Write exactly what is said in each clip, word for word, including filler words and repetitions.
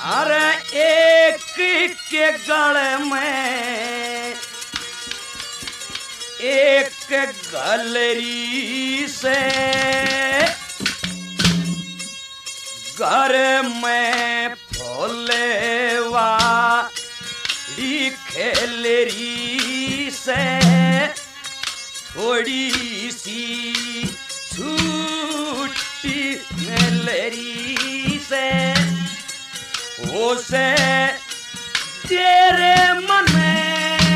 अरे एक के गले में एक गलरी से घर में फूलेवा खेलरी से थोड़ी सी छूटी मेलरी से वो से तेरे मन में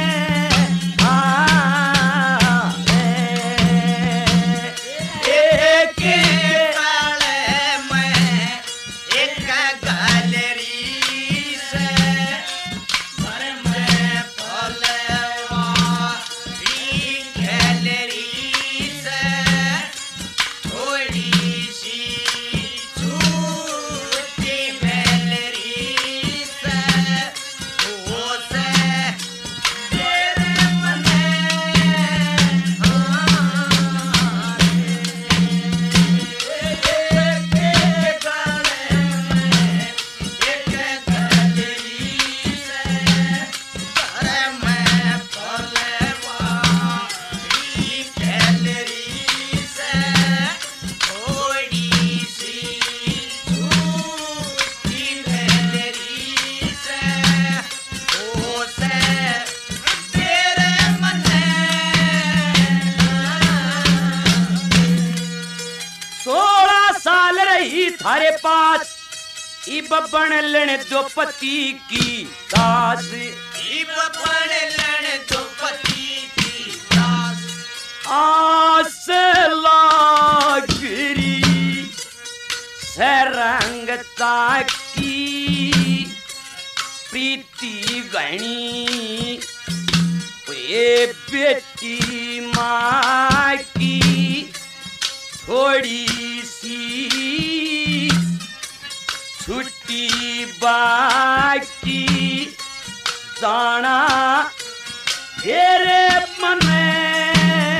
थारे पास इब बन लेने दो पति की दास इब बन लेने दो पति की दास आस लागरी सरंगता की प्रीति गणी ये बेटी माँ की थोड़ी सी छुट्टी बाकी जाना तेरे मन में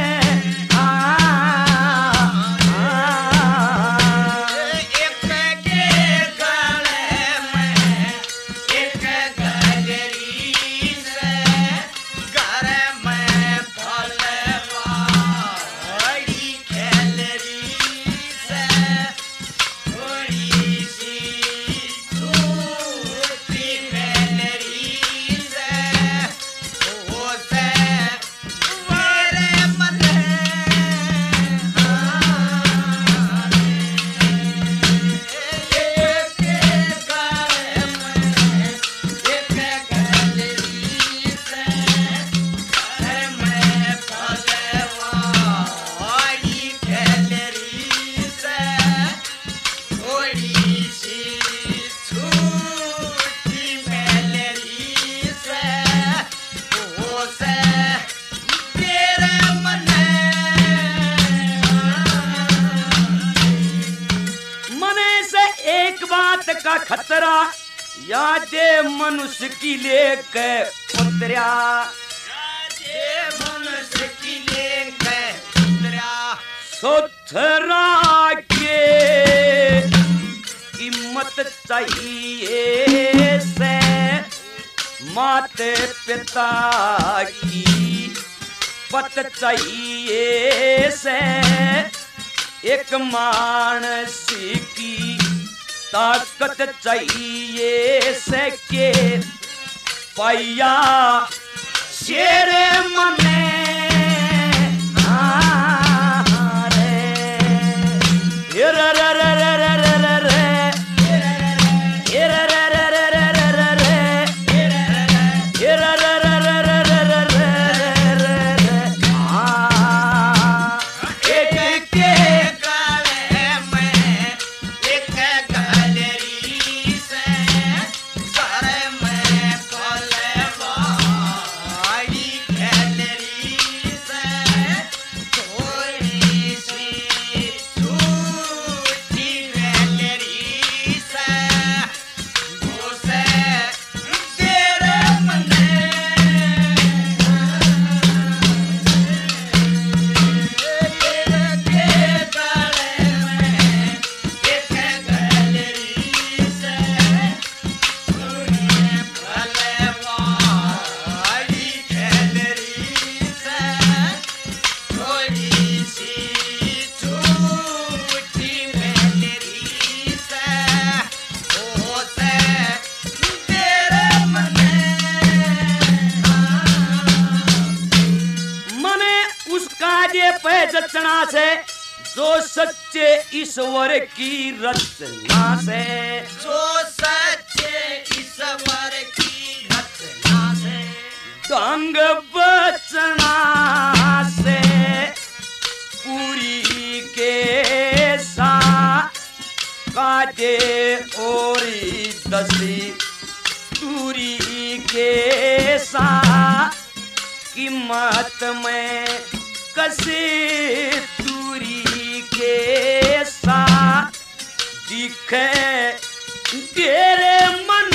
का खतरा यादे मनुष्य की लेके उतरा यादे मनुष्य की लेके उतरा सुथरा के कीमत चाहिए से माते पिता की पत चाहिए से एक मानस की ताकत चाहिए से के पैया शेर मने रे रे रे रे रे रे रे रे गैलरी जचना से, जो सच्चे ईश्वर की रचना से, जो सच्चे ईश्वर की रचना से, ढंग बचना से पूरी के सा काटे ओरी दसी दूरी के सा कीमत में कसे दूरी के सा दिखे तेरे मन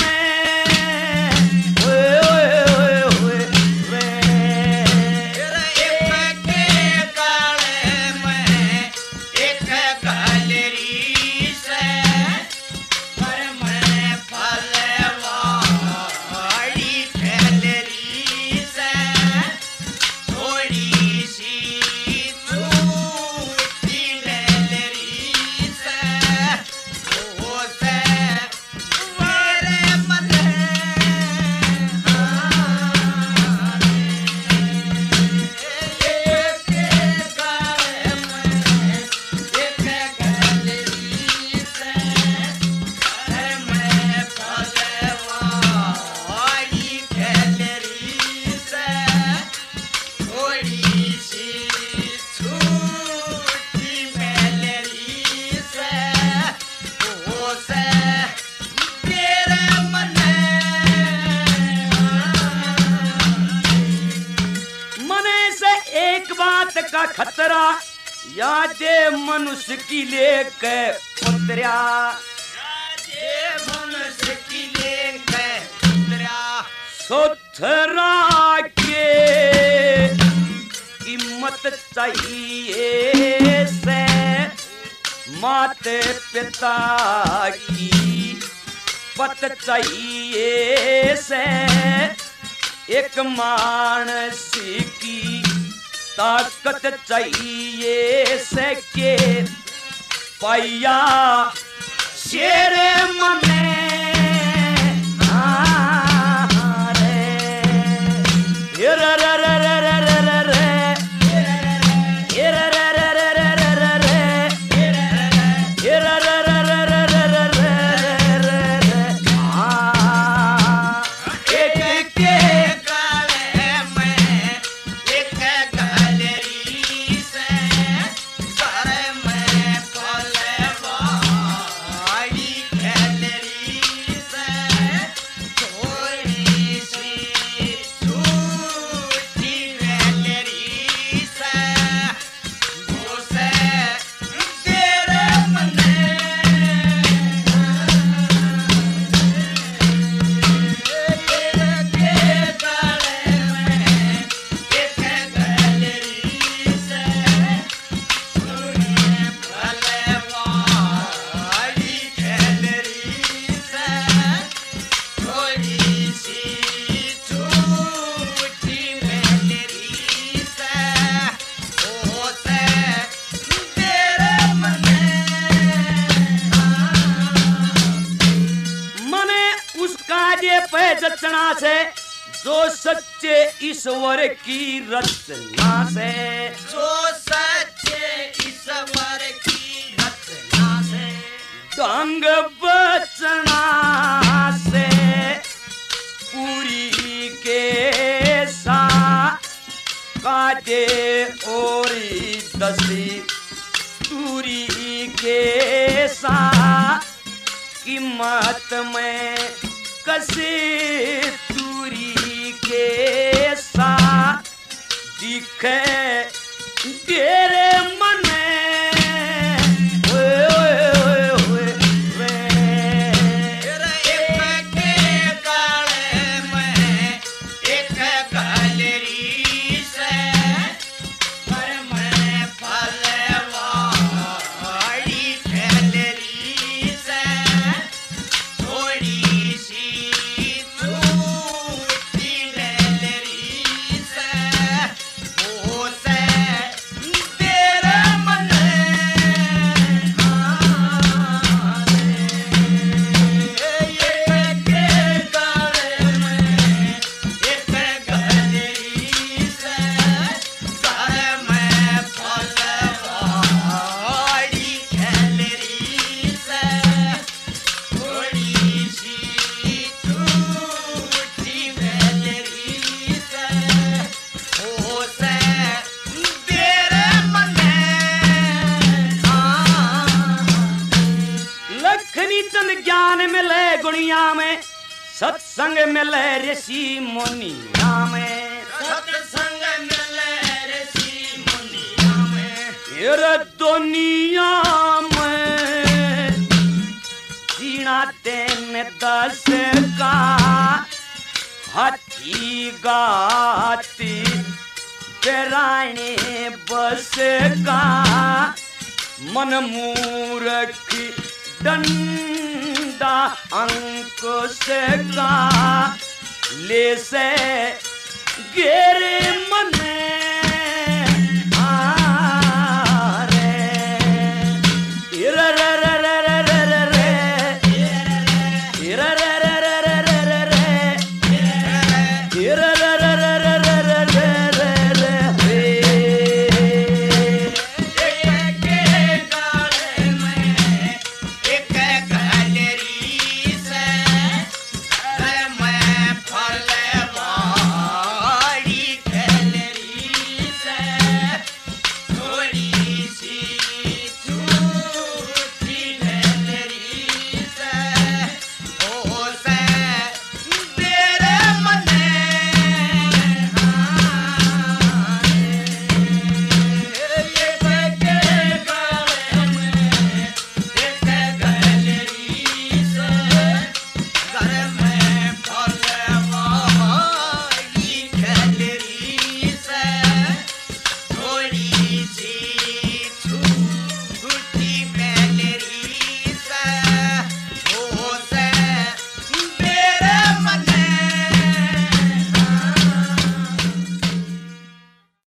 का खतरा यादे मनुष्य की लेके उतरा, यादे मनुष्य की लेके उतरा, सुथरा के कीमत चाहिए से माते पिता की पत चाहिए से एक मानस की ताकत चाहिए से के पैया शेर मने जचना से, जो सच्चे ईश्वर की रचना से, जो सच्चे ईश्वर की रचना से, ढंग बचना से पूरी के सा काटे ओरी दसी दूरी के सा कीमत में कसे दूरी के सा दिखे तेरे मन मन लखनी चंद ज्ञान मिले गुणिया में सत्संग मिले ऋषि मुनिया में सत्संग मिले ऋषि मुनिया में ये दुनिया में जीना दिन दस का हाथी गाती बेराने बस का मन मूर्ख डंडा अंकुश का ले से गेरे मने